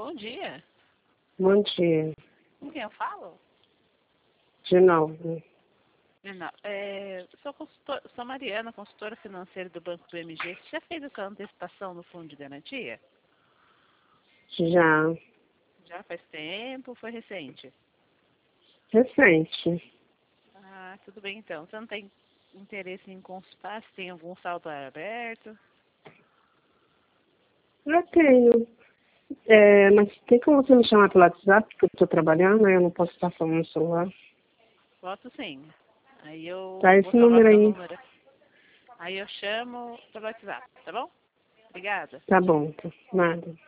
Bom dia. Bom dia. Com quem eu falo? De novo. Não, sou Mariana, consultora financeira do Banco do MG. Você já fez essa antecipação no fundo de garantia? Já. Já faz tempo ou foi recente? Recente. Ah, tudo bem então. Você não tem interesse em consultar se tem algum saldo aberto? Eu tenho. Mas tem como você me chamar pelo WhatsApp, porque eu estou trabalhando, aí eu não posso estar falando no celular. Posso sim. Aí eu Tá vou esse salvar número seu aí. número. Aí eu chamo pelo WhatsApp, tá bom? Obrigada. Tá bom, tá. Nada.